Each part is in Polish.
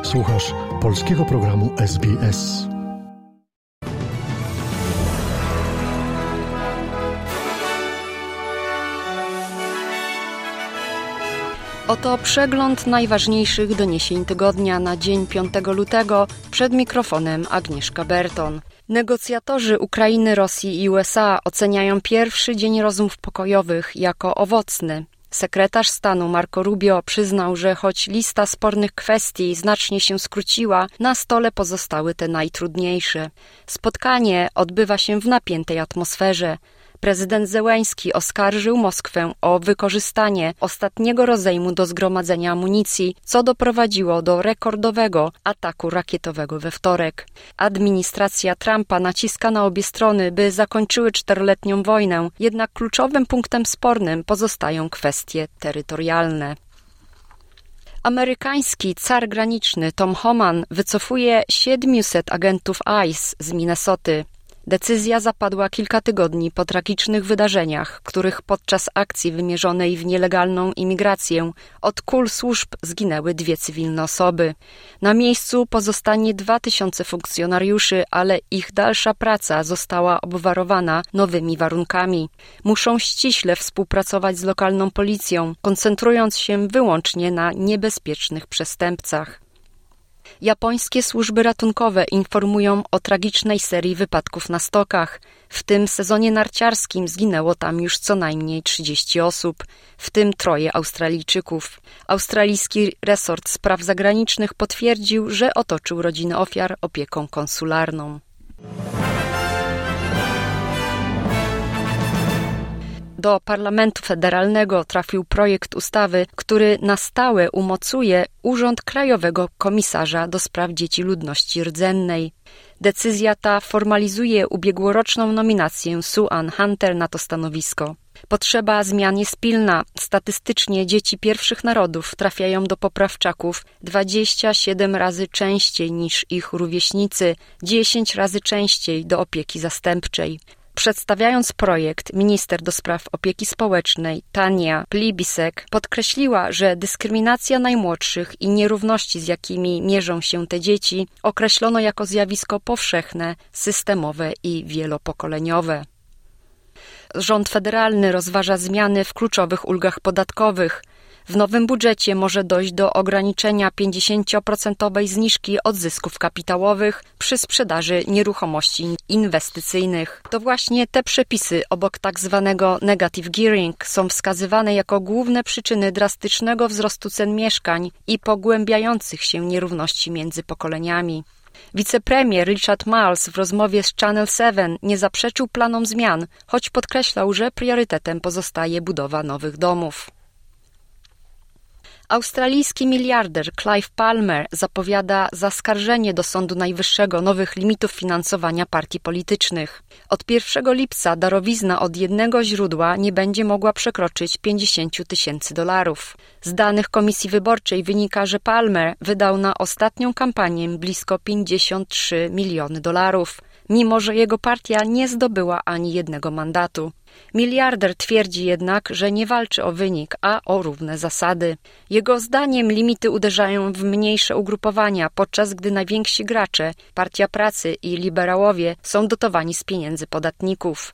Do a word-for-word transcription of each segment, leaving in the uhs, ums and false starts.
Słuchasz polskiego programu S B S. Oto przegląd najważniejszych doniesień tygodnia na dzień piątego lutego. Przed mikrofonem Agnieszka Berton. Negocjatorzy Ukrainy, Rosji i U S A oceniają pierwszy dzień rozmów pokojowych jako owocny. Sekretarz stanu Marco Rubio przyznał, że choć lista spornych kwestii znacznie się skróciła, na stole pozostały te najtrudniejsze. Spotkanie odbywa się w napiętej atmosferze. Prezydent Zełenski oskarżył Moskwę o wykorzystanie ostatniego rozejmu do zgromadzenia amunicji, co doprowadziło do rekordowego ataku rakietowego we wtorek. Administracja Trumpa naciska na obie strony, by zakończyły czteroletnią wojnę, jednak kluczowym punktem spornym pozostają kwestie terytorialne. Amerykański car graniczny Tom Homan wycofuje siedmiuset agentów I C E z Minnesoty. Decyzja zapadła kilka tygodni po tragicznych wydarzeniach, których podczas akcji wymierzonej w nielegalną imigrację od kul służb zginęły dwie cywilne osoby. Na miejscu pozostanie dwa tysiące funkcjonariuszy, ale ich dalsza praca została obwarowana nowymi warunkami. Muszą ściśle współpracować z lokalną policją, koncentrując się wyłącznie na niebezpiecznych przestępcach. Japońskie służby ratunkowe informują o tragicznej serii wypadków na stokach. W tym sezonie narciarskim zginęło tam już co najmniej trzydzieści osób, w tym troje Australijczyków. Australijski resort spraw zagranicznych potwierdził, że otoczył rodziny ofiar opieką konsularną. Do Parlamentu Federalnego trafił projekt ustawy, który na stałe umocuje Urząd Krajowego Komisarza do Spraw Dzieci Ludności Rdzennej. Decyzja ta formalizuje ubiegłoroczną nominację Sue Ann Hunter na to stanowisko. Potrzeba zmian jest pilna. Statystycznie dzieci pierwszych narodów trafiają do poprawczaków dwadzieścia siedem razy częściej niż ich rówieśnicy, dziesięć razy częściej do opieki zastępczej. Przedstawiając projekt, minister do spraw opieki społecznej Tania Plibersek podkreśliła, że dyskryminacja najmłodszych i nierówności, z jakimi mierzą się te dzieci, określono jako zjawisko powszechne, systemowe i wielopokoleniowe. Rząd federalny rozważa zmiany w kluczowych ulgach podatkowych. W nowym budżecie może dojść do ograniczenia pięćdziesięcioprocentowej zniżki od zysków kapitałowych przy sprzedaży nieruchomości inwestycyjnych. To właśnie te przepisy obok tak zwanego negative gearing są wskazywane jako główne przyczyny drastycznego wzrostu cen mieszkań i pogłębiających się nierówności między pokoleniami. Wicepremier Richard Marles w rozmowie z Channel siedem nie zaprzeczył planom zmian, choć podkreślał, że priorytetem pozostaje budowa nowych domów. Australijski miliarder Clive Palmer zapowiada zaskarżenie do Sądu Najwyższego nowych limitów finansowania partii politycznych. Od pierwszego lipca darowizna od jednego źródła nie będzie mogła przekroczyć pięćdziesiąt tysięcy dolarów. Z danych Komisji Wyborczej wynika, że Palmer wydał na ostatnią kampanię blisko pięćdziesiąt trzy miliony dolarów, mimo że jego partia nie zdobyła ani jednego mandatu. Miliarder twierdzi jednak, że nie walczy o wynik, a o równe zasady. Jego zdaniem limity uderzają w mniejsze ugrupowania, podczas gdy najwięksi gracze, Partia Pracy i liberałowie, są dotowani z pieniędzy podatników.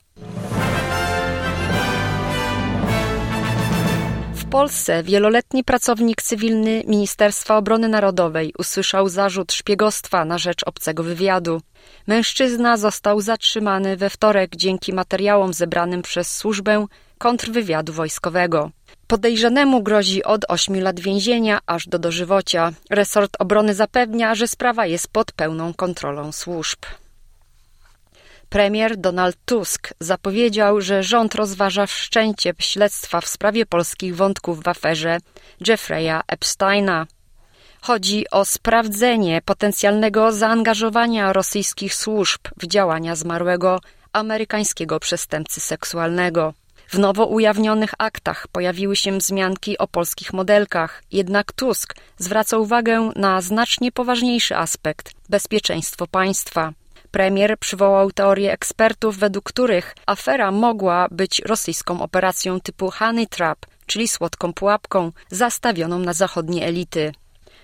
W Polsce wieloletni pracownik cywilny Ministerstwa Obrony Narodowej usłyszał zarzut szpiegostwa na rzecz obcego wywiadu. Mężczyzna został zatrzymany we wtorek dzięki materiałom zebranym przez służbę kontrwywiadu wojskowego. Podejrzanemu grozi od ośmiu lat więzienia aż do dożywocia. Resort obrony zapewnia, że sprawa jest pod pełną kontrolą służb. Premier Donald Tusk zapowiedział, że rząd rozważa wszczęcie śledztwa w sprawie polskich wątków w aferze Jeffrey'a Epsteina. Chodzi o sprawdzenie potencjalnego zaangażowania rosyjskich służb w działania zmarłego amerykańskiego przestępcy seksualnego. W nowo ujawnionych aktach pojawiły się wzmianki o polskich modelkach, jednak Tusk zwraca uwagę na znacznie poważniejszy aspekt – bezpieczeństwo państwa. Premier przywołał teorię ekspertów, według których afera mogła być rosyjską operacją typu honey trap, czyli słodką pułapką zastawioną na zachodnie elity.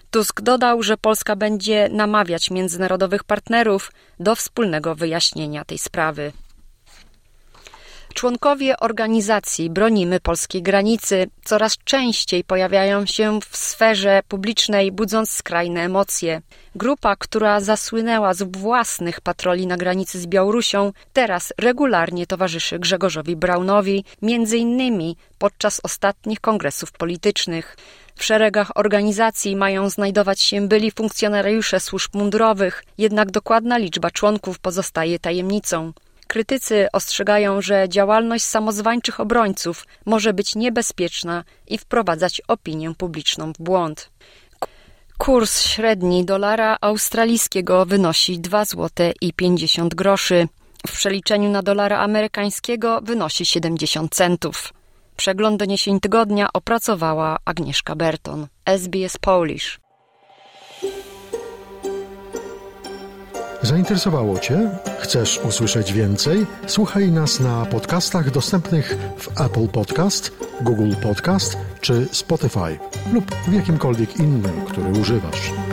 Tusk dodał, że Polska będzie namawiać międzynarodowych partnerów do wspólnego wyjaśnienia tej sprawy. Członkowie organizacji Bronimy Polskiej Granicy coraz częściej pojawiają się w sferze publicznej, budząc skrajne emocje. Grupa, która zasłynęła z własnych patroli na granicy z Białorusią, teraz regularnie towarzyszy Grzegorzowi Braunowi, między innymi podczas ostatnich kongresów politycznych. W szeregach organizacji mają znajdować się byli funkcjonariusze służb mundurowych, jednak dokładna liczba członków pozostaje tajemnicą. Krytycy ostrzegają, że działalność samozwańczych obrońców może być niebezpieczna i wprowadzać opinię publiczną w błąd. Kurs średni dolara australijskiego wynosi dwa złote pięćdziesiąt groszy. W przeliczeniu na dolara amerykańskiego wynosi siedemdziesiąt centów. Przegląd doniesień tygodnia opracowała Agnieszka Berton. S B S Polish. Zainteresowało Cię? Chcesz usłyszeć więcej? Słuchaj nas na podcastach dostępnych w Apple Podcast, Google Podcast czy Spotify lub w jakimkolwiek innym, który używasz.